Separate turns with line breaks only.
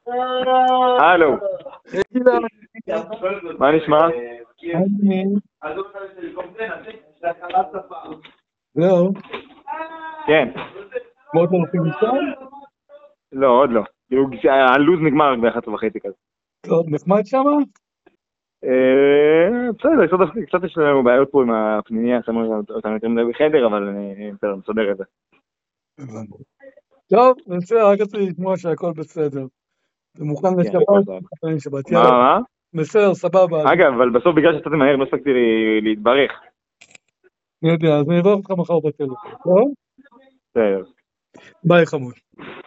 הלו,
גילה,
מה נשמע?
זהו,
כן.
מאוד לא הולכים לישון?
לא, עוד לא. כאילו, הלו"ז נגמר ב-11:30 כזה.
טוב, נחמד שמה?
בסדר, קצת יש לנו בעיות פה עם הפנימיה, שמנו אותנו יותר מדי בחדר, אבל בסדר, נסדר את זה.
טוב, בסדר, רק רציתי לשמוע שהכל בסדר. זה מוכן
כן, הכל
לשבת, שבת,
מה,
יאללה.
מה?
בסדר, סבבה.
אגב, אבל בסוף בגלל שיצאתי מהר לא הספקתי להתברך.
אני יודע, אז אני אברך אותך מחר בטלפון, טוב?
בסדר.
ביי חמוד.